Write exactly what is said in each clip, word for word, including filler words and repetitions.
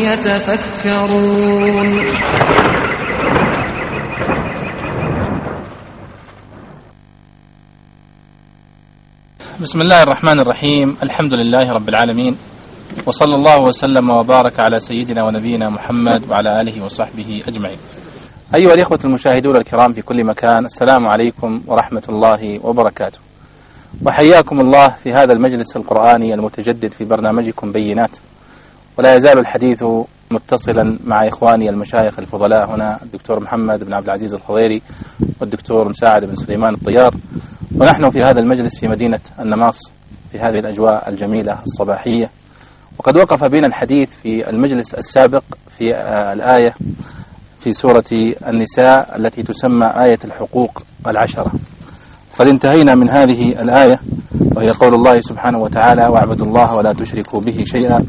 يتفكرون. بسم الله الرحمن الرحيم. الحمد لله رب العالمين، وصلى الله وسلم وبارك على سيدنا ونبينا محمد وعلى آله وصحبه أجمعين. أيها الإخوة المشاهدون الكرام في كل مكان، السلام عليكم ورحمة الله وبركاته، وحياكم الله في هذا المجلس القرآني المتجدد في برنامجكم بينات. ولا يزال الحديث متصلا مع إخواني المشايخ الفضلاء هنا، الدكتور محمد بن عبد العزيز الخضيري والدكتور مساعد بن سليمان الطيار، ونحن في هذا المجلس في مدينة النماص في هذه الأجواء الجميلة الصباحية. وقد وقف بنا الحديث في المجلس السابق في الآية في سورة النساء التي تسمى آية الحقوق العشرة. قد انتهينا من هذه الآية وهي قول الله سبحانه وتعالى: واعبدوا الله ولا تشركوا به شيئا.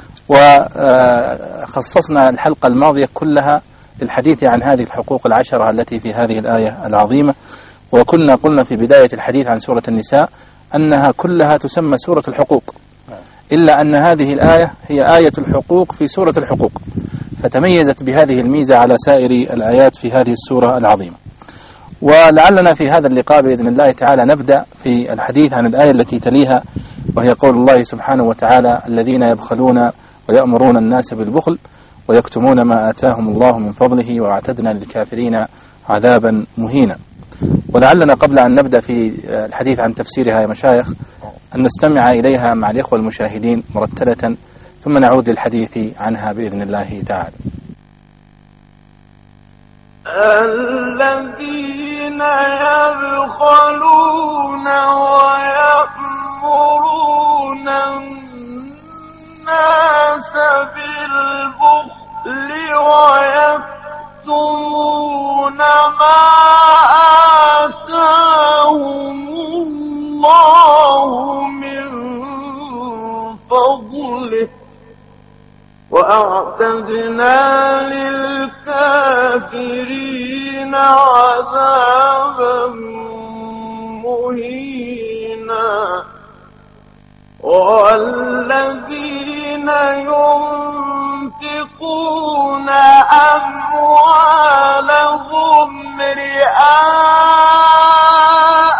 وخصصنا الحلقة الماضية كلها للحديث عن هذه الحقوق العشرة التي في هذه الآية العظيمة. وكنا قلنا في بداية الحديث عن سورة النساء أنها كلها تسمى سورة الحقوق، إلا أن هذه الآية هي آية الحقوق في سورة الحقوق، فتميزت بهذه الميزة على سائر الآيات في هذه السورة العظيمة. ولعلنا في هذا اللقاء بإذن الله تعالى نبدأ في الحديث عن الآية التي تليها، وهي قول الله سبحانه وتعالى: الذين يبخلون ويأمرون الناس بالبخل ويكتمون ما آتاهم الله من فضله وأعتدنا للكافرين عذابا مهينا. ولعلنا قبل أن نبدأ في الحديث عن تفسيرها يا مشايخ أن نستمع إليها مع الإخوة المشاهدين مرتلة، ثم نعود للحديث عنها بإذن الله تعالى. الذين يبخلون ويأمرون الناس بالبخل ويكتمون ما آتاهم الله من فضله وأعتدنا للكافرين عذابا مهينا. والذين ينفقون أموالهم رئاء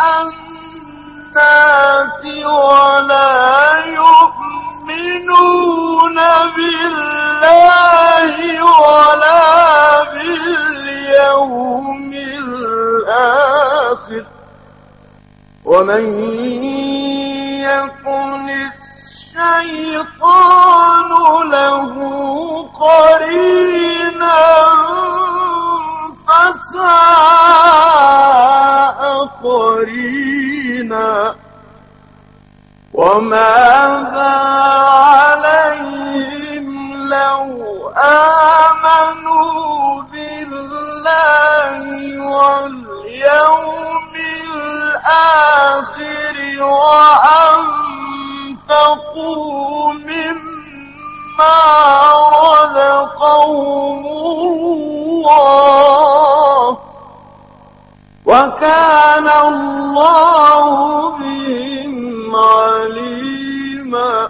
الناس ولا يؤمنون بالله ولا باليوم الآخر ومن يكن الشيطان له قرينا فساء قرينا. وماذا عليهم لو آمنوا بالله واليوم الآخر وأنفقوا مما رزقهم الله وكان الله بهم عليما.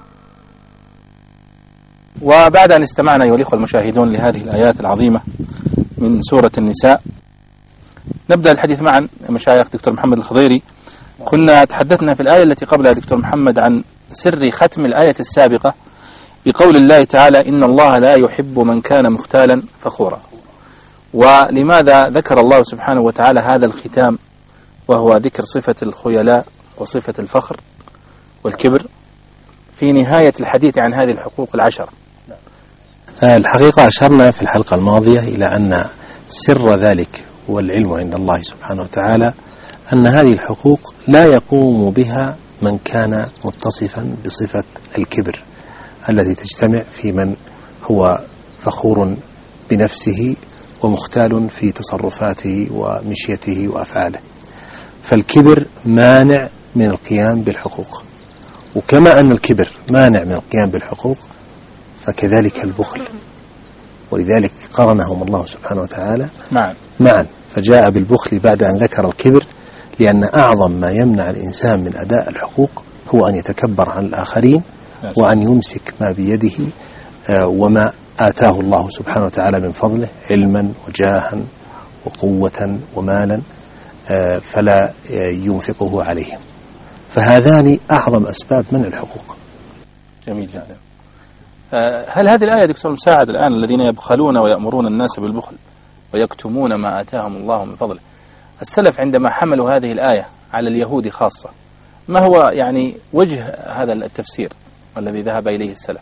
وبعد أن استمعنا أيها الإخوة المشاهدون لهذه الآيات العظيمة من سورة النساء، نبدأ الحديث معا مشايخ دكتور محمد الخضيري. كنا تحدثنا في الآية التي قبلها دكتور محمد عن سر ختم الآية السابقة بقول الله تعالى: إن الله لا يحب من كان مختالا فخورا. ولماذا ذكر الله سبحانه وتعالى هذا الختام وهو ذكر صفة الخيلاء وصفة الفخر والكبر في نهاية الحديث عن هذه الحقوق العشر؟ الحقيقة أشرنا في الحلقة الماضية إلى أن سر ذلك والعلم عند الله سبحانه وتعالى أن هذه الحقوق لا يقوم بها من كان متصفا بصفة الكبر التي تجتمع في من هو فخور بنفسه ومختال في تصرفاته ومشيته وأفعاله. فالكبر مانع من القيام بالحقوق، وكما أن الكبر مانع من القيام بالحقوق فكذلك البخل، ولذلك قرنهم الله سبحانه وتعالى معا معا فجاء بالبخل بعد أن ذكر الكبر، لأن أعظم ما يمنع الإنسان من أداء الحقوق هو أن يتكبر عن الآخرين وأن يمسك ما بيده وما آتاه الله سبحانه وتعالى من فضله علما وجاها وقوة ومالا فلا ينفقه عليهم، فهذان أعظم أسباب منع الحقوق. جميل جدا. هل هذه الآية دكتور مساعد الآن الذين يبخلون ويأمرون الناس بالبخل ويكتمون ما آتاهم الله من فضله، السلف عندما حملوا هذه الآية على اليهود خاصة ما هو يعني وجه هذا التفسير الذي ذهب إليه السلف؟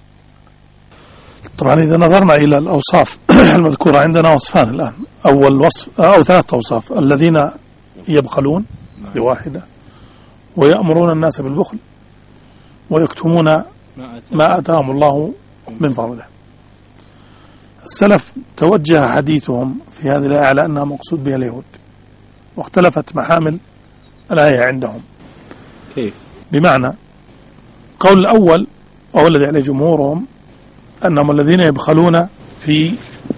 طبعا إذا نظرنا إلى الأوصاف المذكورة عندنا وصفان الآن، أول وصف أو ثلاث أوصاف: الذين يبخلون بواحدة، ويأمرون الناس بالبخل، ويكتمون ما آتاهم الله من فضله. السلف توجه حديثهم في هذه الآية على أنها مقصود بها اليهود، واختلفت محامل الآية عندهم. كيف؟ بمعنى قول الأول وهو الذي عليه جمهورهم أنهم الذين يبخلون في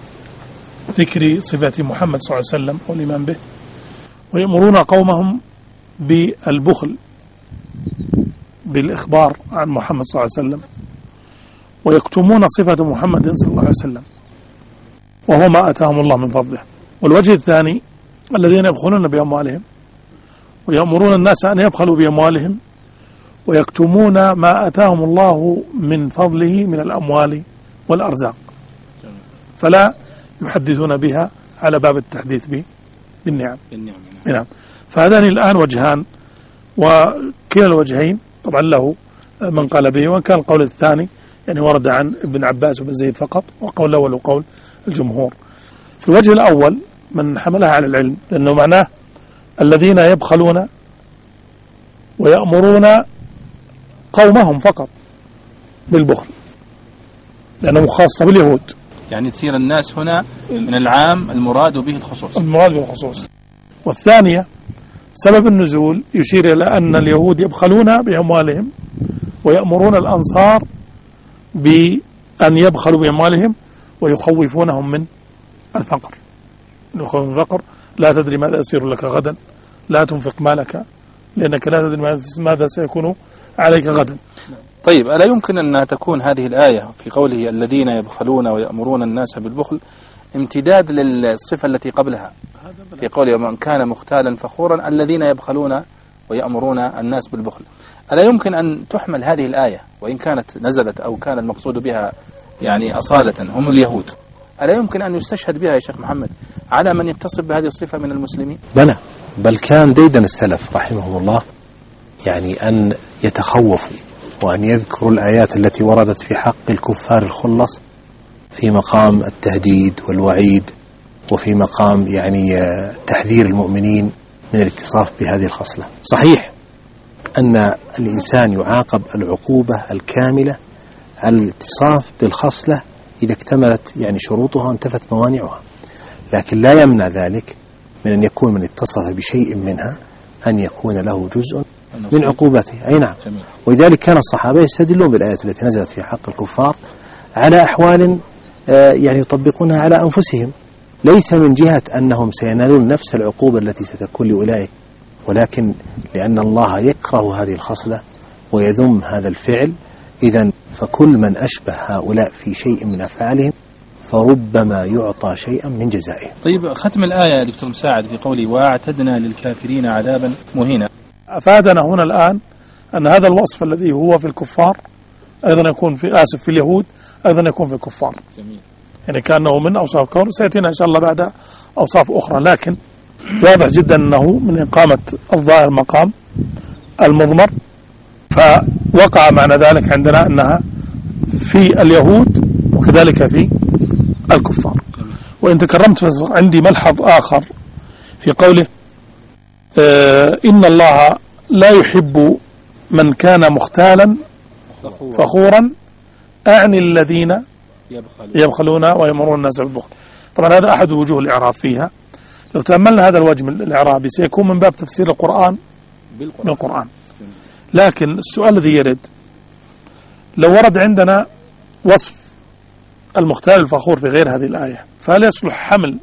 ذكر صفات محمد صلى الله عليه وسلم والإيمان به، ويأمرون قومهم بالبخل بالإخبار عن محمد صلى الله عليه وسلم، ويكتمون صفة محمد صلى الله عليه وسلم وهو ما آتاهم الله من فضله. والوجه الثاني الذين يبخلون بأموالهم ويأمرون الناس أن يبخلوا بأموالهم ويكتمون ما آتاهم الله من فضله من الأموال والأرزاق، فلا يحدثون بها على باب التحديث بالنعم. نعم. فهذان الآن وجهان، وكلا الوجهين طبعا له من قال به، وان كان القول الثاني يعني ورد عن ابن عباس وابن زيد فقط، وقول الأول وقول الجمهور. في الوجه الأول من حملها على العلم، لأنه معناه الذين يبخلون ويأمرون قومهم فقط بالبخل، لأنه خاصة باليهود، يعني تصير الناس هنا من العام المراد به الخصوص. المراد به الخصوص. والثانية سبب النزول يشير إلى أن اليهود يبخلون بأموالهم ويأمرون الأنصار بأن يبخلوا بأموالهم ويخوفونهم من الفقر. يخوفون من الفقر: لا تدري ماذا يصير لك غدا، لا تنفق مالك لأنك لا تدري ماذا سيكون عليك غدا. طيب، ألا يمكن أن تكون هذه الآية في قوله الذين يبخلون ويأمرون الناس بالبخل امتداد للصفة التي قبلها في قوله من كان مختالا فخورا الذين يبخلون ويأمرون الناس بالبخل؟ ألا يمكن أن تحمل هذه الآية وإن كانت نزلت أو كان المقصود بها يعني أصالة هم اليهود، ألا يمكن أن يستشهد بها يا شيخ محمد على من يتصف بهذه الصفة من المسلمين؟ بلى، بل كان ديدن السلف رحمهم الله يعني أن يتخوفوا وأن يذكروا الآيات التي وردت في حق الكفار الخلص في مقام التهديد والوعيد، وفي مقام يعني تحذير المؤمنين من الاتصاف بهذه الخصلة. صحيح أن الإنسان يعاقب العقوبة الكاملة على الاتصاف بالخصلة إذا اكتملت يعني شروطها وانتفت موانعها، لكن لا يمنع ذلك من أن يكون من اتصف بشيء منها أن يكون له جزء من عقوبته. أي نعم. ولذلك كان الصحابة يستدلون بالآيات التي نزلت في حق الكفار على أحوال يعني يطبقونها على أنفسهم، ليس من جهة أنهم سينالون نفس العقوبة التي ستكون لأولئك، ولكن لأن الله يكره هذه الخصلة ويذم هذا الفعل. إذن فكل من أشبه هؤلاء في شيء من أفعالهم فربما يعطى شيئا من جزائه. طيب، ختم الآية يا دكتور مساعد في قولي واعتدنا للكافرين عذابا مهينا، أفادنا هنا الآن أن هذا الوصف الذي هو في الكفار أيضا يكون في آسف في اليهود أيضا يكون في الكفار. جميل. يعني كأنه من أوصاف كون سيأتينا إن شاء الله بعد أوصاف أخرى، لكن واضح جدا أنه من إقامة الظاهر مقام المضمر، فوقع معنى ذلك عندنا أنها في اليهود وكذلك في الكفار. وإن تكرمت عندي ملحظ آخر في قوله آه إن الله لا يحب من كان مختالا فخورا، أعني الذين يبخلون ويأمرون الناس بالبخل. طبعا هذا أحد وجوه الإعراب فيها. لو تأملنا هذا الوجه الإعرابي سيكون من باب تفسير القرآن بالقرآن. لكن السؤال الذي يرد: لو ورد عندنا وصف المختال الفخور في غير هذه الآية، فهل يصلح حمل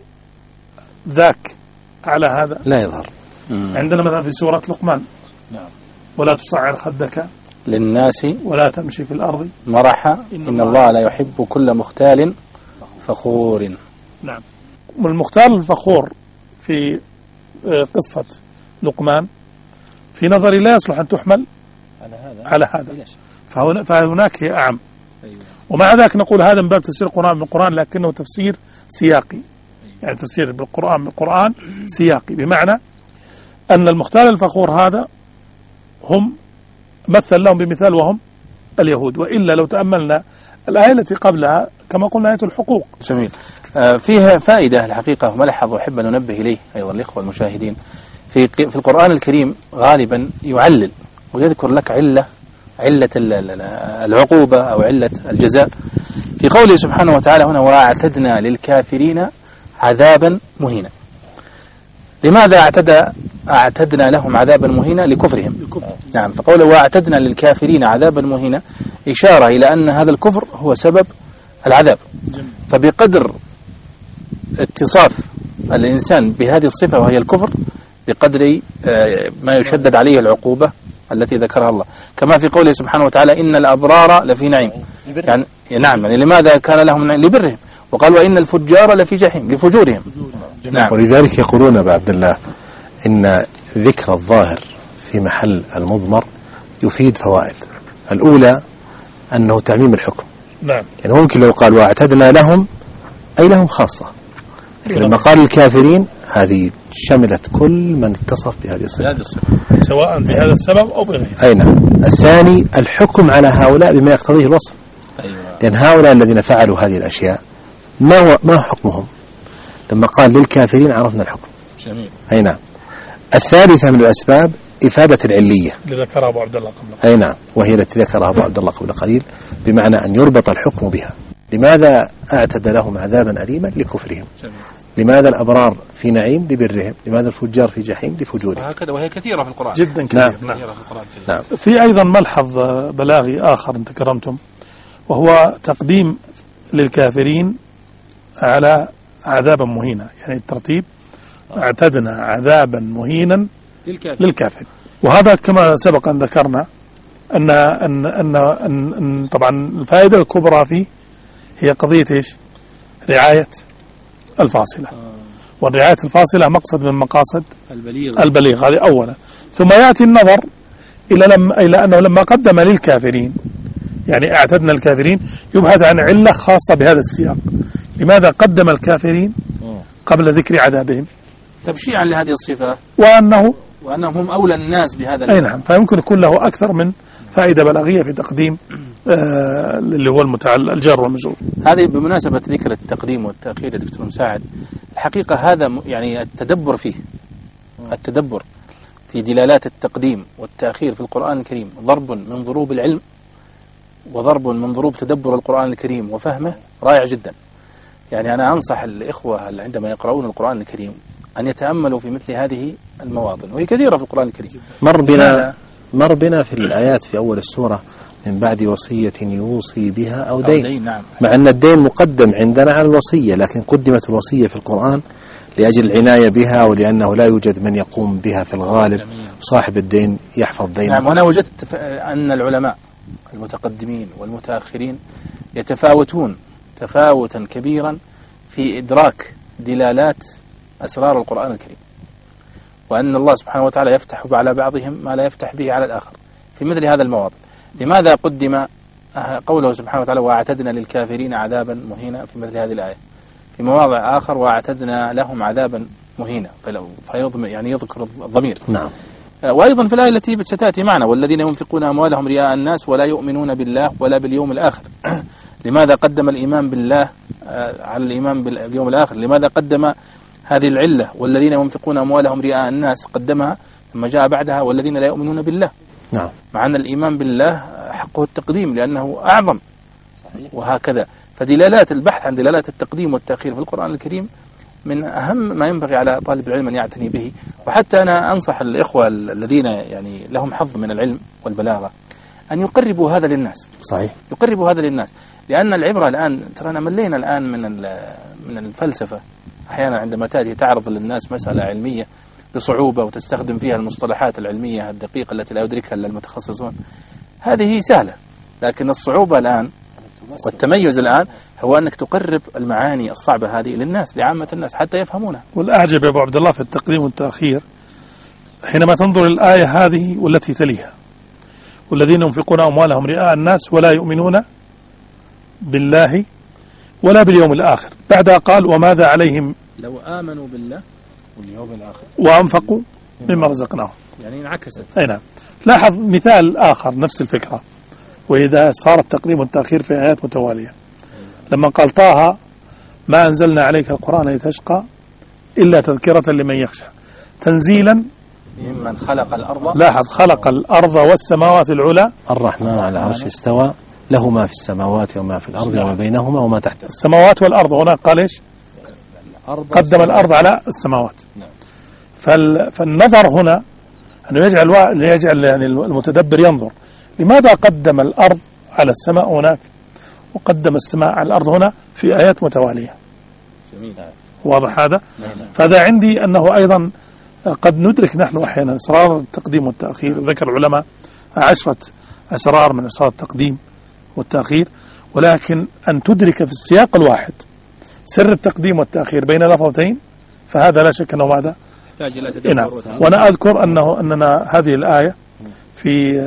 ذاك على هذا؟ لا يظهر. عندنا مثلا في سورة لقمان: ولا تصعر خدك للناس ولا تمشي في الأرض مرحا إن الله لا يحب كل مختال فخور. نعم. والمختال الفخور في قصة لقمان في نظري لا يصلح أن تحمل على هذا, على هذا. فهناك هي أعم. ومع ذلك نقول هذا من باب تفسير القرآن بالقرآن، لكنه تفسير سياقي، يعني تفسير بالقرآن بالقرآن سياقي، بمعنى أن المختال الفخور هذا هم مثل لهم بمثال وهم اليهود. وإلا لو تأملنا الآية التي قبلها كما قلنا آية الحقوق. جميل. آه فيها فائدة الحقيقة ملحظ وأحب أن ننبه إليه أيضا الإخوة المشاهدين. في في القرآن الكريم غالبا يعلل ويذكر لك علة علة العقوبة أو علة الجزاء. في قوله سبحانه وتعالى هنا وأعتدنا للكافرين عذابا مهينا. لماذا اعتدى أعتدنا لهم عذابا مهينا؟ لكفرهم. نعم. فقوله وأعتدنا للكافرين عذابا مهينا إشارة إلى أن هذا الكفر هو سبب العذاب. فبقدر اتصاف الإنسان بهذه الصفة وهي الكفر بقدر ما يشدد عليه العقوبة التي ذكرها الله، كما في قوله سبحانه وتعالى إن الأبرار لفي نعيم. يعني نعم، يعني لماذا كان لهم نعيم؟ لبرهم. وقال وإن الفجار لفي جحيم لفجورهم. نعم. ولذلك يقولون أبا عبد الله إن ذكر الظاهر في محل المضمر يفيد فوائد. الأولى أنه تعميم الحكم. نعم. يعني ممكن لو قال واعتدنا لهم أي لهم خاصة، لكن لما قال الكافرين هذه شملت كل من اتصف بهذه الصفة سواء بهذا السبب أو بغيره. أي نعم. الثاني الحكم على هؤلاء بما يقتضيه الوصف. أيوة. لأن هؤلاء الذين فعلوا هذه الأشياء ما هو ما حكمهم؟ لما قال للكافرين عرفنا الحكم. جميل. أي نعم. الثالثة من الأسباب إفادة العلية اللي ذكرها أبو عبد الله قبل. أي نعم، وهي التي ذكرها أبو عبد الله قبل قليل، بمعنى أن يربط الحكم بها. لماذا أعتد لهم عذابا أليما؟ لكفرهم. جميل. لماذا الأبرار في نعيم؟ لبرهم. لماذا الفجار في جحيم؟ لفجورهم. وهكذا، وهي كثيرة في القرآن جدا كثيرة. نعم. نعم. في القرآن نعم. في أيضا ملحظ بلاغي آخر أنت كرمتم، وهو تقديم للكافرين على عذابا مهينا، يعني الترتيب اعتدنا عذابا مهينا للكافر. للكافر. وهذا كما سبق أن ذكرنا أن أن أن, أن, أن طبعا الفائدة الكبرى فيه هي قضية إيش؟ رعاية الفاصلة. والرعاية الفاصلة مقصد من مقاصد البليغ. البليغ هذه أولا. ثم يأتي النظر إلى لما إلى أنه لما قدم للكافرين، يعني اعتدنا الكافرين، يبحث عن علة خاصة بهذا السياق. لماذا قدم الكافرين قبل ذكر عذابهم؟ تبشيعا لهذه الصفة، وأنه وأنهم هم أولى الناس بهذا. أي نعم. فيمكن يكون له أكثر من فائدة بلاغية في تقديم آه اللي هو المتعلق الجار والمجرور. هذه بمناسبة ذكر التقديم والتأخير يا دكتور مساعد، الحقيقة هذا يعني التدبر فيه، التدبر في دلالات التقديم والتأخير في القرآن الكريم ضرب من ضروب العلم وضرب من ضروب تدبر القرآن الكريم وفهمه رائع جدا. يعني أنا أنصح الإخوة عندما يقرؤون القرآن الكريم أن يتأملوا في مثل هذه المواطن، وهي كثيرة في القرآن الكريم. مر بنا مر بنا في الآيات في أول السورة من بعد وصية يوصي بها أو دين, أو دين. نعم. مع أن الدين مقدم عندنا على الوصية، لكن قدمت الوصية في القرآن لأجل العناية بها، ولأنه لا يوجد من يقوم بها في الغالب. صاحب الدين يحفظ دينه. نعم. وأنا وجدت أن العلماء المتقدمين والمتأخرين يتفاوتون تفاوتا كبيرا في إدراك دلالات أسرار القرآن الكريم، وأن الله سبحانه وتعالى يفتح على بعضهم ما لا يفتح به على الآخر في مثل هذا المواضع. لماذا قدم قوله سبحانه وتعالى وأعتدنا للكافرين عذابا مهينا في مثل هذه الآية؟ في مواضع آخر وأعتدنا لهم عذابا مهينا، فيضم يعني يذكر الضمير. نعم. وأيضا في الآية التي ستأتي معنا والذين ينفقون أموالهم رياء الناس ولا يؤمنون بالله ولا باليوم الآخر. لماذا قدم الإيمان بالله على الإيمان باليوم الآخر؟ لماذا قدم هذه العلة والذين ينفقون أموالهم رياء الناس قدمها، ثم جاء بعدها والذين لا يؤمنون بالله؟ نعم. مع أن الإيمان بالله حقه التقديم لأنه أعظم. صحيح. وهكذا فدلالات البحث عن دلالات التقديم والتأخير في القرآن الكريم من أهم ما ينبغي على طالب العلم أن يعتني به. وحتى أنا أنصح الإخوة الذين يعني لهم حظ من العلم والبلاغة أن يقربوا هذا للناس. صحيح. يقربوا هذا للناس، لأن العبرة الآن ترانا ملينا الآن من من الفلسفة. أحيانا عندما تأتي تعرض للناس مسألة علمية بصعوبة وتستخدم فيها المصطلحات العلمية الدقيقة التي لا يدركها إلا المتخصصون، هذه سهلة، لكن الصعوبة الآن والتميز الآن هو أنك تقرب المعاني الصعبة هذه للناس، لعامة الناس، حتى يفهمونها. والأعجب يا أبو عبد الله في التقديم والتأخير حينما تنظر الآية هذه والتي تليها: والذين ينفقون أموالهم رئاء الناس ولا يؤمنون بالله ولا باليوم الآخر، بعدها قال: وماذا عليهم لو آمنوا بالله واليوم الآخر وأنفقوا مما رزقناهم. يعني انعكست. أي نعم. لاحظ مثال آخر نفس الفكرة، وإذا صار التقديم والتأخير في آيات متوالية، لما قال طه: ما أنزلنا عليك القرآن لتشقى إلا تذكرة لمن يخشى تنزيلا ممن خلق الأرض. لاحظ: خلق الأرض والسماوات العلى الرحمن على العرش استوى له ما في السماوات وما في الأرض وما بينهما وما تحت السماوات والأرض. هنا قال إيش؟ قدم الأرض على السماوات. فالنظر هنا أنه يجعل يجعل يعني المتدبر ينظر لماذا قدم الأرض على السماء هناك وقدم السماء على الأرض هنا في آيات متوالية. جميل. واضح هذا؟ فهذا عندي أنه أيضا قد ندرك نحن أحيانا أسرار التقديم والتأخير. ذكر العلماء عشرة أسرار من أسرار التقديم والتأخير، ولكن أن تدرك في السياق الواحد سر التقديم والتأخير بين لفظتين فهذا لا شك أنه ماذا؟ يحتاج إلى تدبر. وأنا أذكر أنه أننا هذه الآية في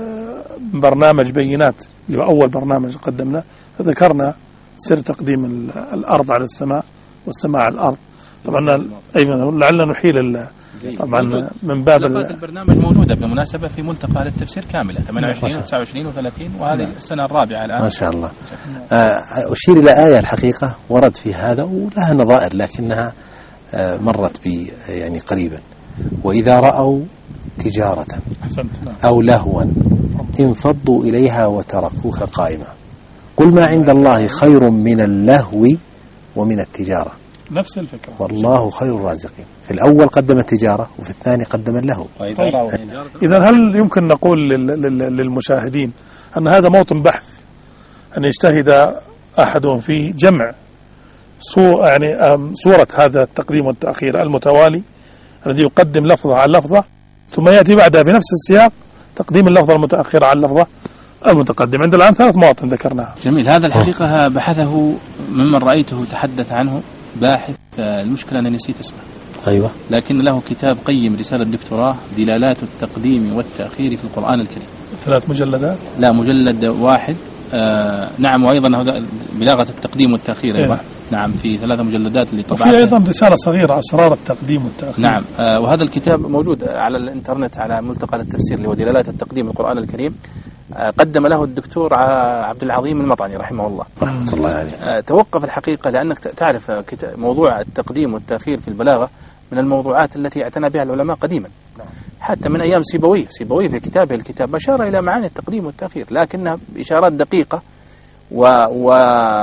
برنامج بينات اللي هو أول برنامج قدمنا ذكرنا سر تقديم الأرض على السماء والسماء على الأرض. طبعا أيضا لعلنا نحيل طبعا من باب البرنامج موجودة بالمناسبة في ملتقى للتفسير كاملة ثمانية وعشرين وتسعة وعشرين وثلاثين، وهذه السنة الرابعة الآن ما شاء الله. أشير إلى آية الحقيقة ورد في هذا ولها نظائر لكنها مرت بي يعني قريبا: وإذا رأوا تجارة أو لهوا انفضوا إليها وتركوك قائما قل ما عند الله خير من اللهو ومن التجارة. نفس الفكرة. والله خير الرازقين. في الأول قدم التجارة وفي الثاني قدم اللهو. طيب. إذن هل يمكن نقول للمشاهدين أن هذا موطن بحث أن يجتهد أحدهم في جمع صور يعني صورة هذا التقديم والتأخير المتوالي الذي يقدم لفظة على لفظة ثم يأتي بعدها في نفس السياق تقديم اللفظة المتأخرة على اللفظة المتقدم. عند الآن ثلاث مواطن ذكرناها. جميل. هذا الحقيقة بحثه ممن رأيته تحدث عنه باحث، المشكلة أنني نسيت اسمه. أيوة. لكن له كتاب قيم رسالة دكتوراه دلالات التقديم والتأخير في القرآن الكريم. ثلاث مجلدات؟ لا، مجلد واحد. آه نعم. وأيضا بلاغة التقديم والتأخير أيضا. إيه؟ نعم، في ثلاثة مجلدات اللي طبعها. وفي أيضا رسالة صغيرة أسرار التقديم والتأخير. نعم. آه وهذا الكتاب موجود على الإنترنت على ملتقى للتفسير اللي هو دلالات التقديم القرآن الكريم. آه قدم له الدكتور عبد العظيم المطعني رحمه الله. رحمة الله عليه. آه توقف الحقيقة لأنك تعرف موضوع التقديم والتأخير في البلاغة من الموضوعات التي اعتنى بها العلماء قديما، حتى من أيام سيبويه. سيبويه في كتابه الكتاب أشار إلى معاني التقديم والتأخير لكنها بإشارات دقيقة و... و...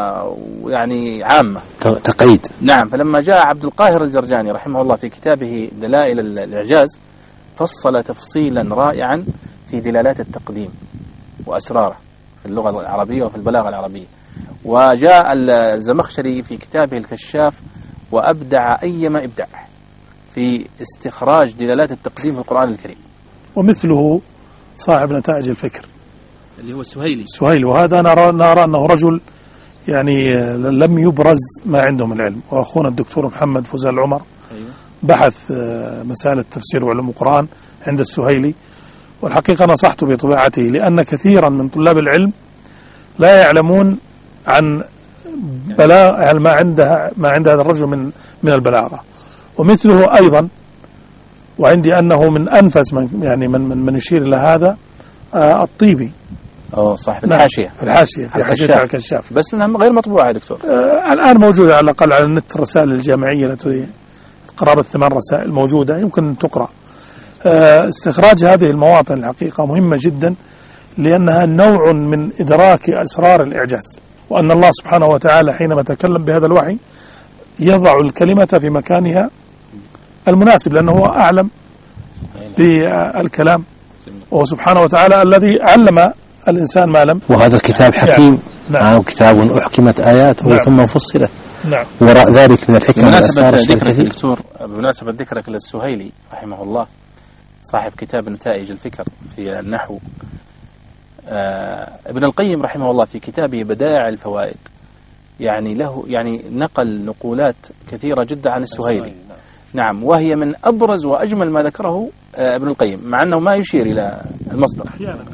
يعني عامة تقييد. نعم. فلما جاء عبد القاهر الجرجاني رحمه الله في كتابه دلائل الإعجاز فصل تفصيلا رائعا في دلالات التقديم وأسراره في اللغة العربية وفي البلاغة العربية. وجاء الزمخشري في كتابه الكشاف وأبدع أيما إبداع في استخراج دلالات التقديم في القرآن الكريم. ومثله صاحب نتائج الفكر اللي هو السهيلي. سهيلي. وهذا نرى, نرى أنه رجل يعني لم يبرز ما عنده من علم. وأخونا الدكتور محمد فوزان العمر أيوة. بحث مسائل التفسير وعلوم القرآن عند السهيلي، والحقيقة نصحته بطبيعته لأن كثيرا من طلاب العلم لا يعلمون عن بلاغ ما عندها ما عند هذا الرجل من من البلاغة. ومثله أيضا وعندي أنه من أنفس من يعني من من, من يشير إلى هذا آه الطيبي. أو صح. في الحاشية. في الحاشية في حاشية الكشاف. بس إنها غير مطبوعة يا دكتور. آه الآن موجودة على الأقل على النت. الرسائل الجامعية التي قرابة ثمان رسائل موجودة يمكن أن تقرأ. آه استخراج هذه المواطن الحقيقة مهمة جدا لأنها نوع من إدراك أسرار الإعجاز، وأن الله سبحانه وتعالى حينما تكلم بهذا الوحي يضع الكلمة في مكانها المناسب لأنه هو أعلم بالكلام، وهو سبحانه وتعالى الذي علم الإنسان ما لم. وهذا الكتاب حكيم. نعم. نعم. كتاب أحكمت آياته. نعم. ثم فصلت. نعم. وراء ذلك من الحكم بمناسبة ذكرك دكتور بمناسبة ذكرك للسهيلي رحمه الله صاحب كتاب نتائج الفكر في النحو، آه ابن القيم رحمه الله في كتابه بدائع الفوائد يعني له يعني نقل نقولات كثيرة جدا عن السهيلي. نعم، وهي من أبرز وأجمل ما ذكره آه ابن القيم، مع أنه ما يشير إلى المصدر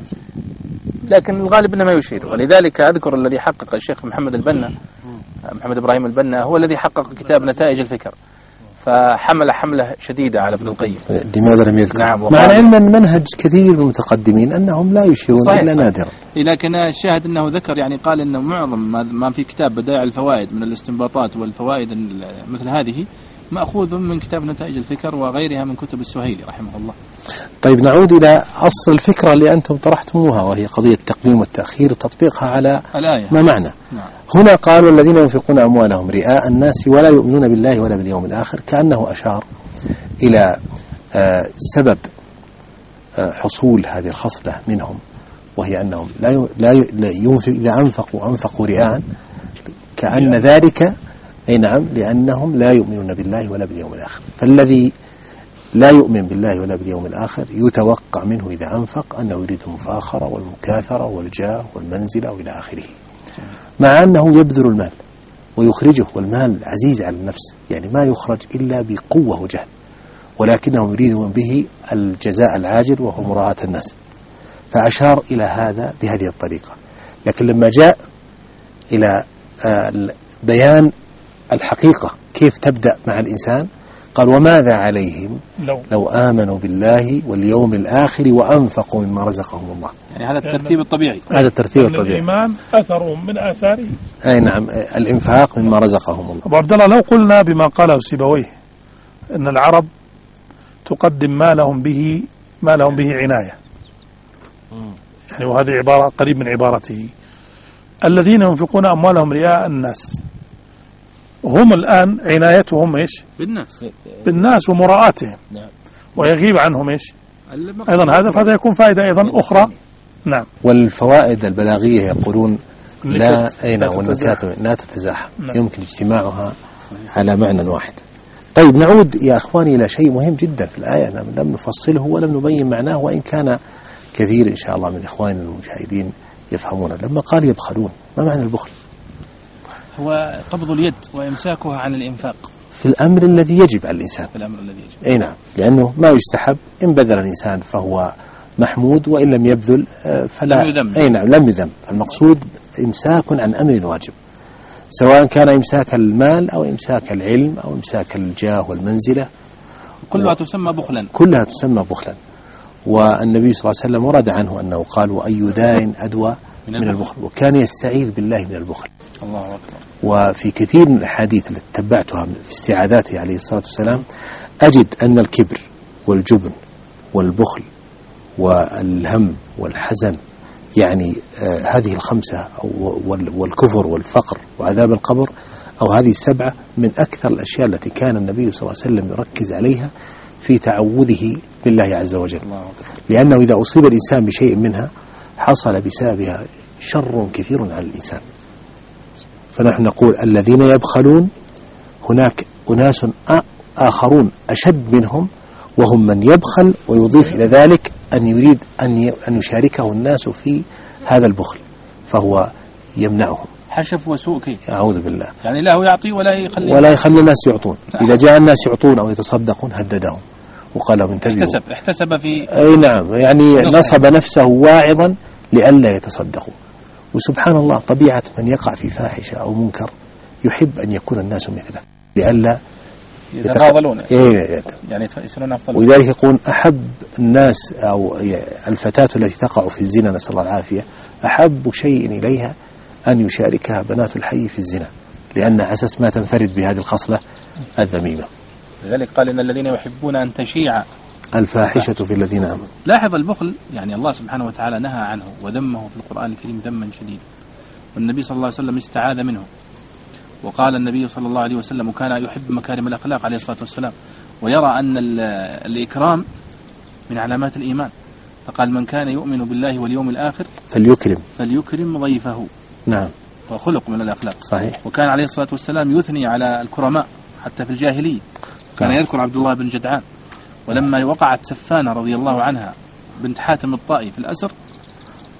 لكن الغالب أنه ما يشير. ولذلك أذكر الذي حقق الشيخ محمد البنا، محمد إبراهيم البنا، هو الذي حقق كتاب نتائج الفكر، فحمل حملة شديدة على ابن القيم. لماذا لم يذكر؟ نعم، مع العلم أن منهج كثير من المتقدمين أنهم لا يشيرون إلا نادرا. لكن الشاهد أنه ذكر يعني قال أنه معظم ما في كتاب بدائع الفوائد من الاستنباطات والفوائد مثل هذه مأخوذ من كتاب نتائج الفكر وغيرها من كتب السهيلي رحمه الله. طيب نعود إلى أصل الفكرة اللي أنتم طرحتموها، وهي قضية التقديم والتأخير وتطبيقها على الآية. ما معنى؟ نعم. هنا قالوا الذين ينفقون أموالهم رئاء الناس ولا يؤمنون بالله ولا باليوم الآخر، كأنه أشار إلى آه سبب آه حصول هذه الخصلة منهم، وهي أنهم لا لا ينفق إذا أنفقوا أنفقوا رئاء، كأن ذلك أي نعم لأنهم لا يؤمنون بالله ولا باليوم الآخر. فالذي لا يؤمن بالله ولا باليوم الآخر يتوقع منه إذا أنفق أنه يريد المفاخرة والمكاثرة والجاه والمنزلة وإلى آخره، مع أنه يبذل المال ويخرجه، والمال عزيز على النفس، يعني ما يخرج إلا بقوة وجهد، ولكنهم يريدون به الجزاء العاجل وهو مراعاة الناس، فأشار إلى هذا بهذه الطريقة. لكن لما جاء إلى بيان الحقيقة كيف تبدأ مع الإنسان قال وماذا عليهم لو, لو آمنوا بالله واليوم الآخر وأنفقوا مما رزقهم الله. يعني هذا الترتيب الطبيعي. هذا الترتيب الطبيعي. الإيمان أثر من آثاره. أي نعم، الإنفاق مما رزقهم الله. أبو عبد الله، لو قلنا بما قاله سيبويه أن العرب تقدم ما لهم به ما لهم به عناية، يعني وهذه عبارة قريب من عبارته، الذين ينفقون أموالهم رئاء الناس، هم الآن عنايتهم إيش؟ بالناس بالناس ومراءاتهم. نعم. ويغيب عنهم إيش؟ أيضا هذا، فهذا يكون فائدة أيضا أخرى. نعم. والفوائد البلاغية يقولون لا أين والنكات لا تتزاحم. نعم. يمكن اجتماعها على معنى واحد. طيب نعود يا أخواني إلى شيء مهم جدا في الآية لم نفصله ولم نبين معناه، وإن كان كثير إن شاء الله من إخواننا المجاهدين يفهمونه. لما قال يبخلون، ما معنى البخل؟ هو قبض اليد وإمساكها عن الإنفاق في الأمر الذي يجب على الإنسان. في الأمر الذي يجب. أي نعم، لأنه ما يستحب، إن بذل الإنسان فهو محمود، وإن لم يبذل فلا. لم يذم. أي نعم، لم يذم. المقصود إمساك عن أمر واجب، سواء كان إمساك المال أو إمساك العلم أو إمساك الجاه والمنزلة، كلها و... تسمى بخلا. كلها تسمى بخلا. والنبي صلى الله عليه وسلم ورد عنه أنه قال وأي داء أدوى من, من البخل، وكان يستعيذ بالله من البخل. الله أكبر. وفي كثير من الأحاديث التي تبعتها في استعاذاته عليه الصلاة والسلام أجد أن الكبر والجبن والبخل والهم والحزن، يعني آه هذه الخمسة والكفر والفقر وعذاب القبر، أو هذه السبعة من أكثر الأشياء التي كان النبي صلى الله عليه وسلم يركز عليها في تعوذه بالله عز وجل، لأنه إذا أصيب الإنسان بشيء منها حصل بسببها شر كثير على الإنسان. فنحن نقول الذين يبخلون هناك أناس آخرون أشد منهم، وهم من يبخل ويضيف إلى ذلك أن يريد أن يشاركه الناس في هذا البخل، فهو يمنعهم. حشف وسوء كيف؟ أعوذ بالله. يعني لا يعطي ولا يخلي ولا يخلي الناس يعطون. إذا جاء الناس يعطون أو يتصدقون هددهم وقال لهم انتبهوا. احتسب احتسب في. أي نعم، يعني نصب نفسه واعظا لئلا يتصدقوا. وسبحان الله طبيعة من يقع في فاحشة أو منكر يحب أن يكون الناس مثله لئلا يتفاضلون، يتق... يعني يصيرون أفضل. ولذلك يقول أحب الناس أو الفتاة التي تقع في الزنا نسأل الله العافية أحب شيء إليها أن يشاركها بنات الحي في الزنا، لأن أساس ما تنفرد بهذه الخصلة الذميمة. لذلك قال إن الذين يحبون أن تشيع الفاحشة في الذين آمنوا. لاحظ البخل، يعني الله سبحانه وتعالى نهى عنه وذمه في القرآن الكريم ذما شديدا، والنبي صلى الله عليه وسلم استعاذ منه، وقال النبي صلى الله عليه وسلم وكان يحب مكارم الأخلاق عليه الصلاة والسلام، ويرى أن الإكرام من علامات الإيمان، فقال من كان يؤمن بالله واليوم الآخر فليكرم فليكرم ضيفه. نعم، وخلق من الأخلاق. صحيح. وكان عليه الصلاة والسلام يثني على الكرماء حتى في الجاهلية، كان نعم. يذكر عبد الله بن جدعان، ولما وقعت سفانة رضي الله عنها بنت حاتم الطائي في الأسر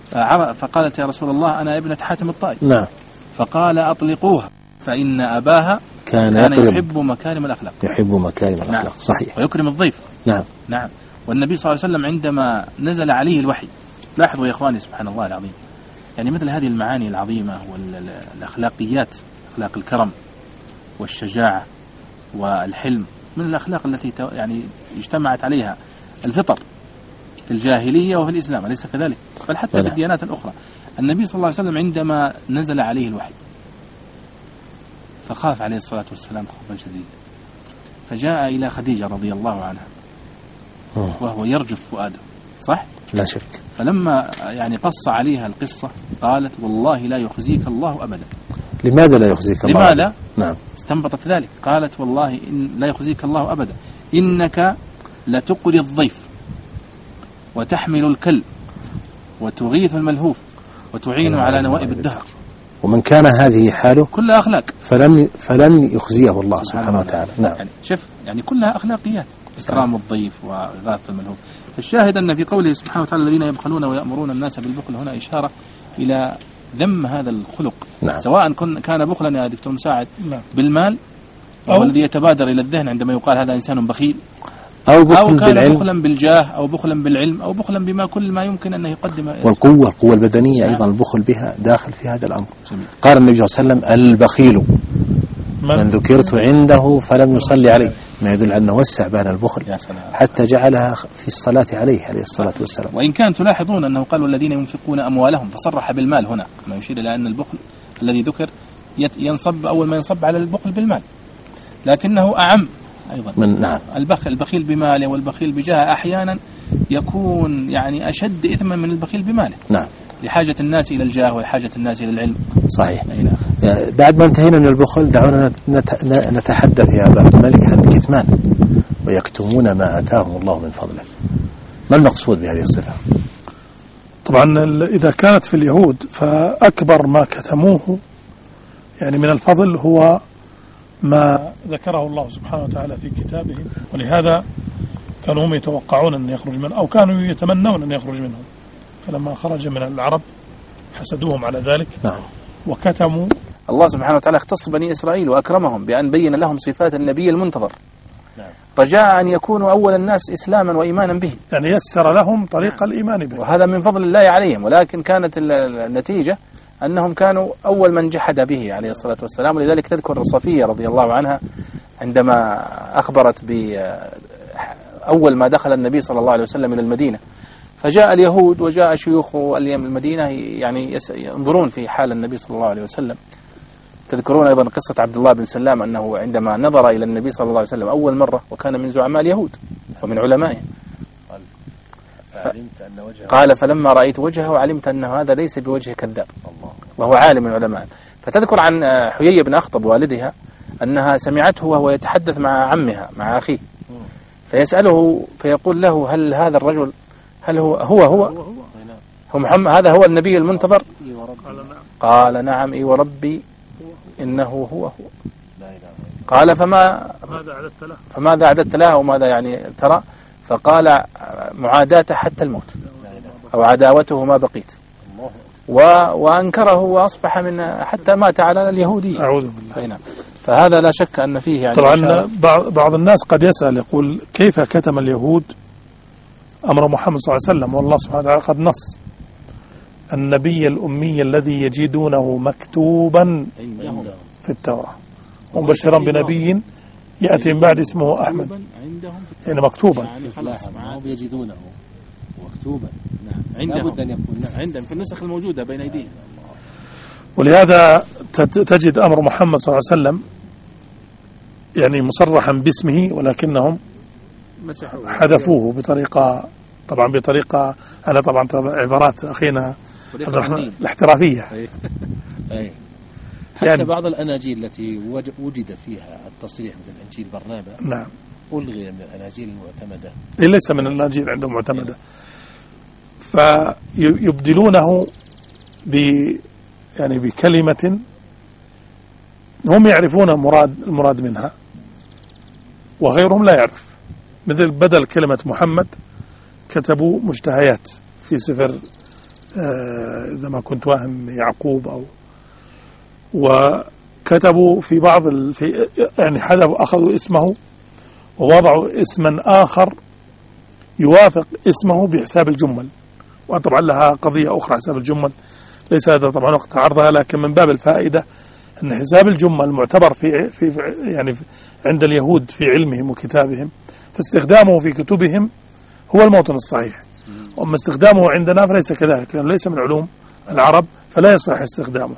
فقالت يا رسول الله أنا ابنة حاتم الطائي. نعم. فقال أطلقوها فإن أباها كان, كان يحب مكارم الأخلاق. يحب مكارم الأخلاق. نعم. صحيح. ويكرم الضيف. نعم. نعم. والنبي صلى الله عليه وسلم عندما نزل عليه الوحي، لاحظوا يا إخواني سبحان الله العظيم، يعني مثل هذه المعاني العظيمة والأخلاقيات، أخلاق الكرم والشجاعة والحلم، من الأخلاق التي يعني اجتمعت عليها الفطر في الجاهلية وفي الإسلام، أليس كذلك؟ بل حتى في الديانات الأخرى. النبي صلى الله عليه وسلم عندما نزل عليه الوحي فخاف عليه الصلاة والسلام خوفا شديدا، فجاء إلى خديجة رضي الله عنها وهو يرجف فؤاده، صح؟ لا شك. فلما يعني قص عليها القصة قالت والله لا يخزيك الله أبدا. لماذا لا يخزيك الله؟ لماذا؟ نعم. استنبطت ذلك، قالت والله إن لا يخزيك الله أبدا، إنك لتقري الضيف وتحمل الكل وتغيث الملهوف وتعين على نوائب الدهر. ومن كان هذه حاله كلها أخلاق فلن فلن يخزيه الله سبحانه وتعالى. نعم. يعني شوف يعني كلها أخلاقيات، إكرام الضيف وإغاثة الملهوف. فالشاهد أن في قوله سبحانه وتعالى الذين يبخلون ويأمرون الناس بالبخل هنا إشارة إلى ذم هذا الخلق. نعم. سواء كان بخلا يا دكتور مساعد نعم. بالمال أو الذي يتبادر إلى الذهن عندما يقال هذا إنسان بخيل، أو, بخل أو كان بالعلم. بخلا بالجاه أو بخلا بالعلم أو بخلا بما كل ما يمكن أن يقدم. والقوة القوة البدنية أيضا البخل بها داخل في هذا الأمر. جميل. قال النبي صلى الله عليه وسلم البخيل من, من ذكرت عنده فلم يصلي عليه، ما يدل أنه وسع بين البخل حتى جعلها في الصلاة عليه عليه الصلاة والسلام. وإن كان تلاحظون أنه قال والذين ينفقون أموالهم فصرح بالمال هنا، ما يشير إلى أن البخل الذي ذكر ينصب أول ما ينصب على البخل بالمال، لكنه أعم أيضا من نعم. البخل البخيل بماله والبخيل بجاه أحيانا يكون يعني أشد إثما من البخيل بماله. نعم. لحاجة الناس إلى الجاه وحاجة الناس إلى العلم. صحيح. نعم. بعد ما انتهينا من البخل دعونا نتحدث يا أبا عبد الملك عن الكتمان، ويكتمون ما آتاهم الله من فضله. ما المقصود بهذه الصفة؟ طبعا إذا كانت في اليهود فأكبر ما كتموه يعني من الفضل هو ما ذكره الله سبحانه وتعالى في كتابه، ولهذا كانوا هم يتوقعون أن يخرج من أو كانوا يتمنون أن يخرج منهم، فلما خرج من العرب حسدوهم على ذلك. نعم. وكتموا. الله سبحانه وتعالى اختص بني إسرائيل وأكرمهم بأن بين لهم صفات النبي المنتظر. نعم. رجاء أن يكونوا أول الناس إسلاما وإيمانا به، يعني يسر لهم طريق الإيمان به، وهذا من فضل الله عليهم. ولكن كانت النتيجة أنهم كانوا أول من جحد به عليه الصلاة والسلام. ولذلك تذكر صفية رضي الله عنها عندما أخبرت بأول ما دخل النبي صلى الله عليه وسلم إلى المدينة، فجاء اليهود وجاء شيوخ المدينة يعني ينظرون في حال النبي صلى الله عليه وسلم. تذكرون أيضا قصة عبد الله بن سلام أنه عندما نظر إلى النبي صلى الله عليه وسلم أول مرة وكان من زعماء اليهود ومن علمائه، قال فلما رأيت وجهه علمت أن هذا ليس بوجه كذاب وهو عالم من العلماء. فتذكر عن حيي بن أخطب والدها أنها سمعته وهو يتحدث مع عمها مع أخيه، فيسأله فيقول له هل هذا الرجل هل هو هو هو, هو محمد هذا هو النبي المنتظر؟ قال نعم إي وربي إنه هو هو. قال فما فماذا أعددت له وماذا يعني ترى؟ فقال معاداته حتى الموت أو عداوته ما بقيت، و وأنكره وأصبح من حتى مات على اليهودية. أعوذ بالله. فهذا لا شك أن فيه يعني طبعا بعض الناس قد يسأل يقول كيف كتم اليهود أمر محمد صلى الله عليه وسلم، والله سبحانه وتعالى قد نص النبي الأمي الذي يجدونه مكتوبا في التوراة مبشرا بنبي يأتي من بعد اسمه أحمد، يعني مكتوبا يجدونه مكتوبا. نعم. عندهم عندهم في النسخ الموجودة بين أيديهم. ولهذا تجد أمر محمد صلى الله عليه وسلم يعني مصرحا باسمه، ولكنهم حذفوه بطريقة طبعا بطريقة أنا طبعا عبارات أخينا الاحترافية. حتى يعني بعض الأناجيل التي وجد فيها التصريح مثل إنجيل برنابا نعم ألغي من الأناجيل المعتمدة، ليس من الأناجيل عندهم معتمدة، فيبدلونه ب يعني بكلمة هم يعرفون مراد المراد منها وغيرهم لا يعرف. مثل بدل كلمة محمد كتبوا مجتهيات في سفر إذا ما كنت واهم يعقوب، أو وكتبوا في بعض ال... في يعني حذفوا أخذوا اسمه ووضعوا اسما آخر يوافق اسمه بحساب الجمل، وطبعا لها قضية أخرى حساب الجمل، ليس هذا طبعا وقت عرضها، لكن من باب الفائدة أن حساب الجمل معتبر في في يعني في عند اليهود في علمهم وكتابهم، فاستخدامه في كتبهم هو الموطن الصحيح، وأما استخدامه عندنا فليس كذلك، لأنه ليس من علوم العرب فلا يصح استخدامه.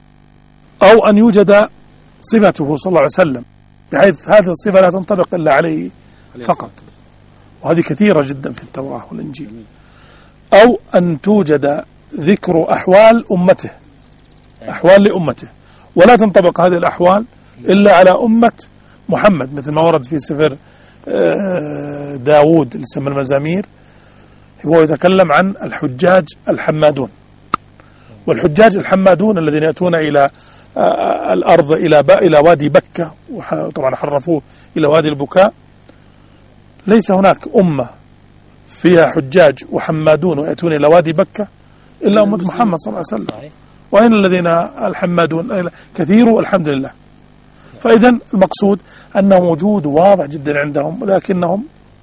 أو أن يوجد صفته صلى الله عليه وسلم بحيث هذه الصفة لا تنطبق إلا عليه فقط، وهذه كثيرة جدا في التوراة والإنجيل. أو أن توجد ذكر أحوال أمته، أحوال لأمته، ولا تنطبق هذه الأحوال إلا على أمة محمد، مثل ما ورد في سفر داود اللي يسمى المزامير، هو يتكلم عن الحجاج الحمادون، والحجاج الحمادون الذين يأتون إلى الأرض إلى إلى وادي بكة، وطبعا حرفوه إلى وادي البكاء، ليس هناك أمة فيها حجاج وحمادون ويأتون إلى وادي بكة إلا أمة محمد صلى الله عليه وسلم. وإن الذين الحمادون كثير الحمد لله. فإذا المقصود أنه موجود واضح جدا عندهم، ولكنهم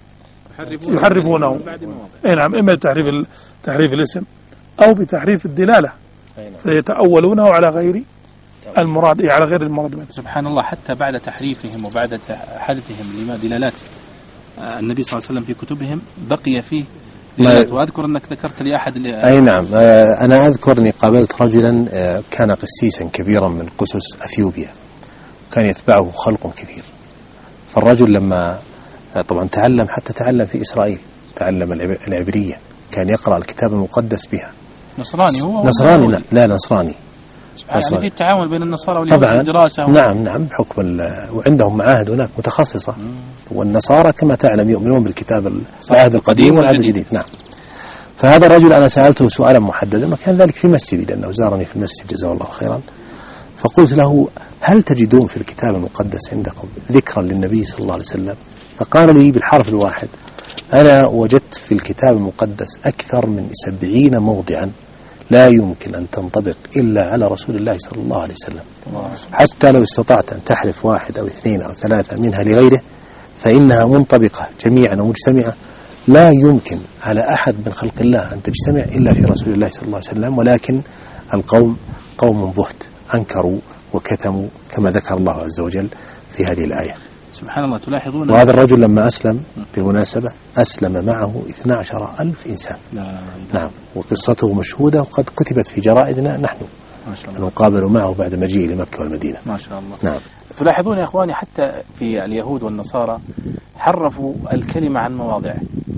يحرفونه. أي نعم، إما بتحريف تحريف الاسم أو بتحريف الدلالة، فيتأولونه على غير المراد، على غير المراد منه. سبحان الله، حتى بعد تحريفهم وبعد حذفهم لما دلالات النبي صلى الله عليه وسلم في كتبهم بقي فيه دلالات. وأذكر أنك ذكرت لي أحد اللي أي نعم، أنا أذكر أني قابلت رجلا كان قسيسا كبيرا من قسس أثيوبيا، كان يتبعه خلق كثير. فالرجل لما طبعا تعلم، حتى تعلم في إسرائيل، تعلم العبرية، كان يقرأ الكتاب المقدس بها. نصراني هو؟ نصراني لا, لا نصراني. يعني في التعاون بين النصارى واليهود في الدراسة. نعم نعم، بحكم وعندهم معاهد هناك متخصصة. مم. والنصارى كما تعلم يؤمنون بالكتاب العهد القديم والعهد الجديد. نعم. فهذا الرجل أنا سألته سؤالا محددا، وكان ذلك في مسجدي لأنه زارني في المسجد جزاه الله خيرا. فقلت له: هل تجدون في الكتاب المقدس عندكم ذكرا للنبي صلى الله عليه وسلم؟ فقال لي بالحرف الواحد: أنا وجدت في الكتاب المقدس أكثر من سبعين موضعا لا يمكن أن تنطبق إلا على رسول الله صلى الله عليه وسلم، حتى لو استطعت أن تحرف واحد أو اثنين أو ثلاثة منها لغيره فإنها منطبقة جميعا ومجتمعة، لا يمكن على أحد من خلق الله أن تجتمع إلا في رسول الله صلى الله عليه وسلم. ولكن القوم قوم بهت، أنكروا وكتموا كما ذكر الله عز وجل في هذه الآية. سبحان الله. تلاحظون وهذا الرجل لما أسلم بالمناسبة أسلم معه اثني عشر ألف إنسان. لا نعم، وقصته مشهودة وقد كتبت في جرائدنا نحن، ما شاء الله، نقابل معه بعد مجيء لمكة والمدينة. ما شاء الله. نعم. تلاحظون يا إخواني حتى في اليهود والنصارى حرفوا الكلمة عن مواضعه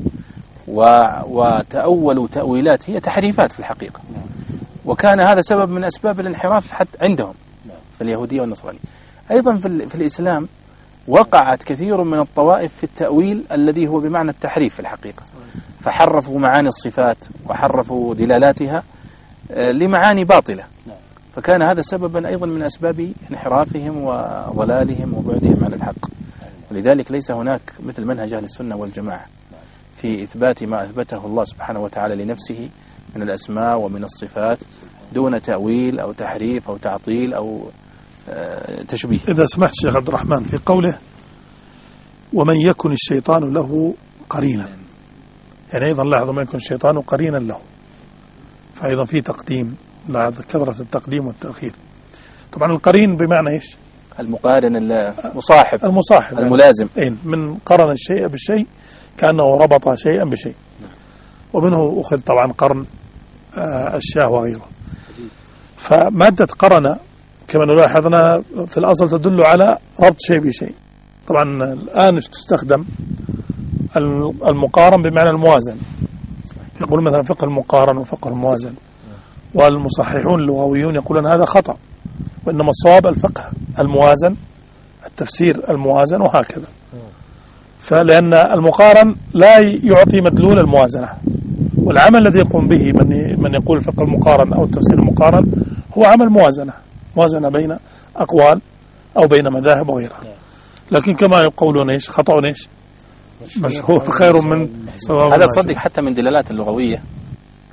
وتأولوا تأويلات هي تحريفات في الحقيقة، وكان هذا سبب من أسباب الانحراف حتى عندهم في اليهودية والنصرانية. أيضا في, في الإسلام وقعت كثير من الطوائف في التأويل الذي هو بمعنى التحريف في الحقيقة، فحرفوا معاني الصفات وحرفوا دلالاتها لمعاني باطلة، فكان هذا سببا أيضا من أسباب انحرافهم وضلالهم وبعدهم عن الحق. ولذلك ليس هناك مثل منهج أهل السنة والجماعة في إثبات ما أثبته الله سبحانه وتعالى لنفسه من الأسماء ومن الصفات دون تأويل أو تحريف أو تعطيل أو تشبيه. إذا سمحت شيخ عبد الرحمن في قوله: ومن يكن الشيطان له قرينا، يعني أيضا لاحظوا: من يكن الشيطان قرينا له، فأيضا في تقديم، لاحظ كثرة التقديم والتأخير. طبعا القرين بمعنى إيش؟ المقارن، المصاحب، المصاحب الملازم. يعني من قرن الشيء بالشيء كأنه ربط شيئا بشيء، ومنه أخذ طبعا قرن الشاه وغيره. فمادة قرن كما لاحظنا في الأصل تدل على ربط شيء بشيء. طبعا الآن تستخدم المقارن بمعنى الموازن، يقول مثلا فقه المقارن وفقه الموازن، والمصححون اللغويون يقولون هذا خطأ، وإنما الصواب الفقه الموازن، التفسير الموازن، وهكذا. فلأن المقارن لا يعطي مدلول الموازنة، والعمل الذي يقوم به من من يقول فقه المقارن أو التفسير المقارن هو عمل موازنة، موازنة بين أقوال أو بين مذاهب وغيرها. لكن كما يقولون إيش خطأ إيش مشهور خير من صواب. هذا تصدق حتى من دلالات اللغوية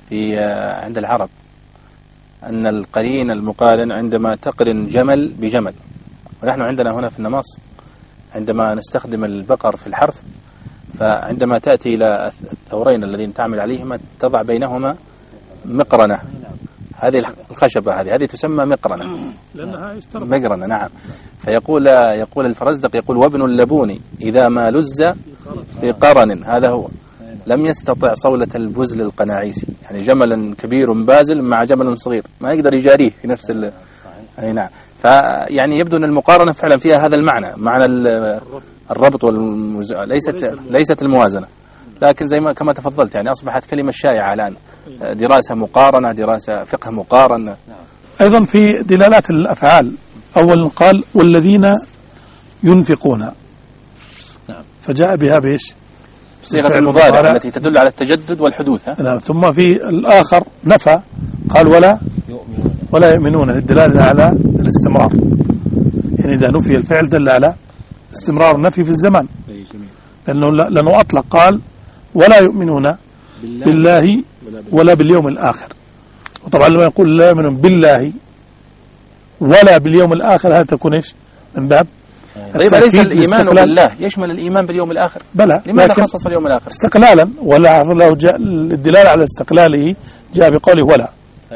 في عند العرب أن القرين المقارن عندما تقرن جمل بجمل، ونحن عندنا هنا في النماص عندما نستخدم البقر في الحرث، فعندما تأتي إلى الثورين الذين تعمل عليهما تضع بينهما مقرنة، هذه الخشبة هذه هذه تسمى مقرنة لأنها مقرنة نعم. فيقول يقول الفرزدق يقول وابن اللبون إذا ما لز في قرن، هذا هو لم يستطع صولة البزل القناعيسي، يعني جمل كبير بازل مع جمل صغير ما يقدر يجاريه في نفس ال... أي نعم. فيعني يبدو أن المقارنة فعلا فيها هذا المعنى، معنى الربط والمز... ليست ليست الموازنة، لكن زي ما كما تفضلت يعني أصبحت كلمة شائعة الآن، دراسة مقارنة، دراسة فقه مقارنة. أيضا في دلالات الأفعال أول قال والذين ينفقون، فجاء بها بإيش؟ صيغة المضارع التي تدل على التجدد والحدوث. نعم. ثم في الآخر نفى قال ولا ولا يؤمنون للدلالة على الاستمرار، يعني إذا نفي الفعل دل على استمرار النفي في الزمان، لأنه لأنه أطلق قال ولا يؤمنون بالله ولا باليوم الآخر، وطبعا لما يقول لا يؤمنون بالله ولا باليوم الآخر هذا تكون إيش من باب طيب ليس الإيمان بالله يشمل الإيمان باليوم الآخر؟ بلى، لماذا خصص اليوم الآخر؟ استقلالا، ولا له جاء الدلالة على استقلاله جاء بقوله ولا،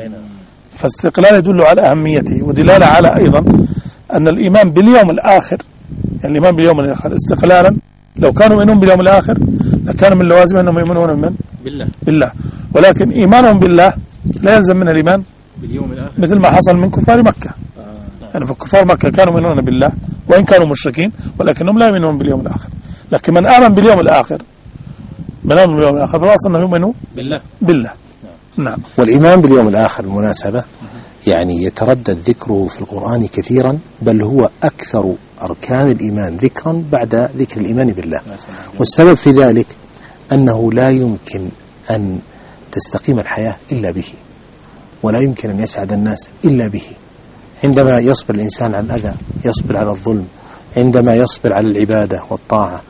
فاستقلال يدل على أهميته، ودلالة على أيضا أن الإيمان باليوم الآخر، يعني الإيمان باليوم الآخر استقلالا لو كانوا يؤمنون باليوم الآخر لكان من لوازم أنهم يؤمنون من بالله بالله، ولكن إيمانهم بالله لا يلزم من الإيمان باليوم الآخر، مثل ما حصل من كفار مكة. يعني في كفار مكة كانوا يؤمنون بالله وإن كانوا مشركين، ولكنهم لا يؤمنون باليوم الآخر، لكن من آمن باليوم الآخر من آمن باليوم الآخر فالأصل أنه يؤمنوا بالله بالله نعم. والإيمان باليوم الآخر المناسبة يعني يتردد ذكره في القرآن كثيرا، بل هو أكثر أركان الإيمان ذكرا بعد ذكر الإيمان بالله، والسبب في ذلك أنه لا يمكن أن تستقيم الحياة إلا به، ولا يمكن أن يسعد الناس إلا به. عندما يصبر الإنسان على الأذى، يصبر على الظلم، عندما يصبر على العبادة والطاعة،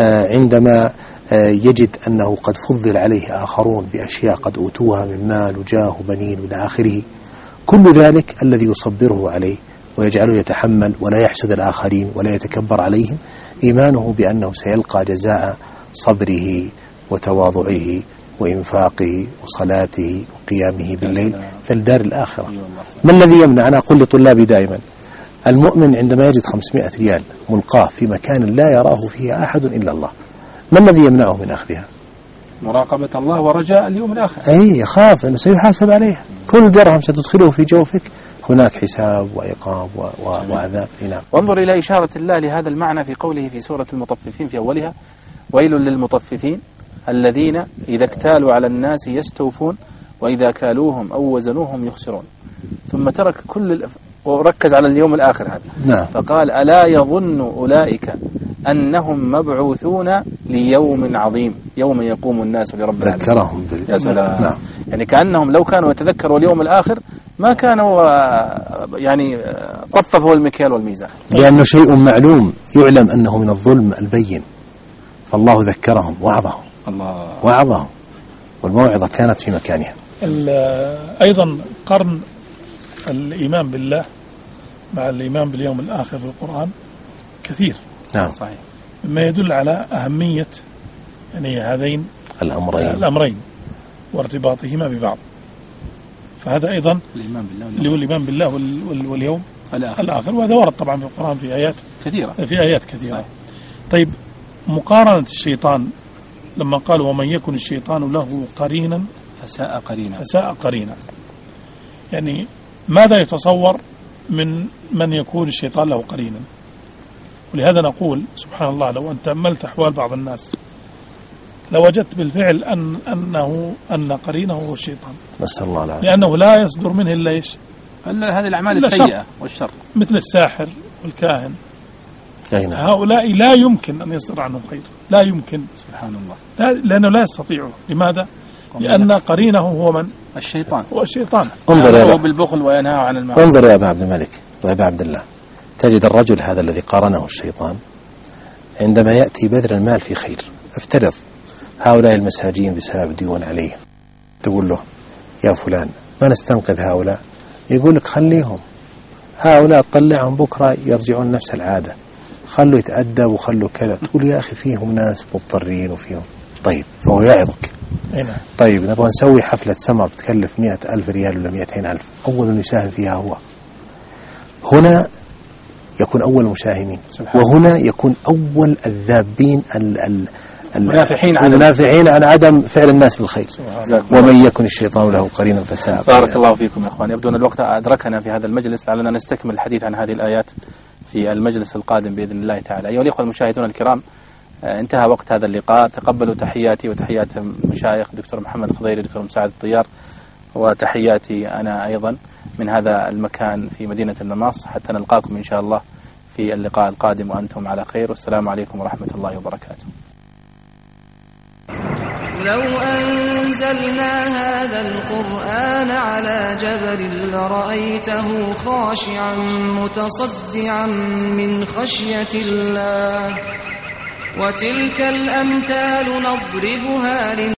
عندما يجد أنه قد فضل عليه آخرون بأشياء قد أوتوها من مال وجاه وبنين إلى آخره، كل ذلك الذي يصبره عليه ويجعله يتحمل ولا يحسد الآخرين ولا يتكبر عليهم، إيمانه بأنه سيلقى جزاء صبره وتواضعه وإنفاقه وصلاته وقيامه بالليل في الدار الآخرة. ما الذي يمنع؟ أنا أقول لطلابي دائما المؤمن عندما يجد خمسمائة ريال ملقاه في مكان لا يراه فيه أحد إلا الله، ما الذي يمنعه من أخذها؟ مراقبة الله ورجاء اليوم الآخر. أي يخاف أنه سيحاسب عليه، كل درهم ستدخله في جوفك هناك حساب وعقاب وعذاب. نعم. وانظر إلى إشارة الله لهذا المعنى في قوله في سورة المطففين في أولها ويل للمطففين الذين إذا اكتالوا على الناس يستوفون وإذا كالوهم أو وزنوهم يخسرون، ثم ترك كل الأف... وركز على اليوم الآخر هذا. نعم. فقال ألا يظن أولئك أنهم مبعوثون ليوم عظيم يوم يقوم الناس لرب العالمين. ذكرهم يا سلام. نعم. يعني كأنهم لو كانوا يتذكروا اليوم الآخر ما كانوا يعني طففوا المكيال والميزان، لأنه شيء معلوم يعلم أنه من الظلم البين، فالله ذكرهم وعظهم الله وعظهم، والموعظة كانت في مكانها. أيضا قرن الإيمان بالله مع الإيمان باليوم الآخر في القرآن كثير. نعم صحيح، مما يدل على أهمية يعني هذين الأمرين الأمرين وارتباطهما ببعض، فهذا أيضا الإيمان بالله اللي هو الإيمان بالله واليوم الآخر. الآخر، وهذا ورد طبعا في القرآن في آيات كثيرة في آيات كثيرة. صحيح. طيب مقارنة الشيطان لما قال ومن يكن الشيطان له قرينا فساء قرينا فساء قرينا، يعني ماذا يتصور من من يكون الشيطان له قرينا؟ ولهذا نقول سبحان الله لو أن تأملت أحوال بعض الناس لوجدت بالفعل أن أنه أن قرينه هو الشيطان، نسأل الله العافية، لأنه لا يصدر منه إلا إيش؟ إلا هذه الأعمال السيئة والشر، مثل الساحر والكاهن. أين؟ هؤلاء لا يمكن أن يصدر عنهم خير، لا يمكن سبحان الله، لا لأنه لا يستطيعه. لماذا؟ لأن قرينه هو من؟ الشيطان. هو الشيطان. انظر يا بالبخل وينهى عن المعروف. انظر يا أبا عبد الملك وأبا عبد الله، تجد الرجل هذا الذي قارنه الشيطان عندما يأتي بذل المال في خير، افترض هؤلاء المساجين بسبب ديون عليهم، تقول له يا فلان ما نستنقذ هؤلاء، يقول لك خليهم، هؤلاء طلعهم بكرة يرجعون نفس العادة، خلوا يتأدب وخلوا كذا. تقول يا أخي فيهم ناس مضطرين وفيهم، طيب فهو يعظك. طيب نبغى نسوي حفلة سمر بتكلف مئة ألف ريال ولا مئتين ألف، أول يساهم فيها هو، هنا يكون أول المساهمين، وهنا يكون أول الذابين المنافحين عن المنافحين عن عدم فعل الناس للخير. ومن يكن الشيطان له قرينا فساء. بارك الله فيكم يا أخوان. يبدو أن الوقت أدركنا في هذا المجلس، لعلنا نستكمل الحديث عن هذه الآيات في المجلس القادم بإذن الله تعالى. أيها الإخوة المشاهدون الكرام، انتهى وقت هذا اللقاء. تقبلوا تحياتي وتحيات مشايخ دكتور محمد الخضيري، دكتور مساعد الطيار، وتحياتي أنا أيضا من هذا المكان في مدينة المناص، حتى نلقاكم إن شاء الله في اللقاء القادم وأنتم على خير، والسلام عليكم ورحمة الله وبركاته. لو أنزلنا هذا القرآن على جبل لرأيته خاشعا متصدعا من خشية الله، وتلك الأمثال نضربها للناس.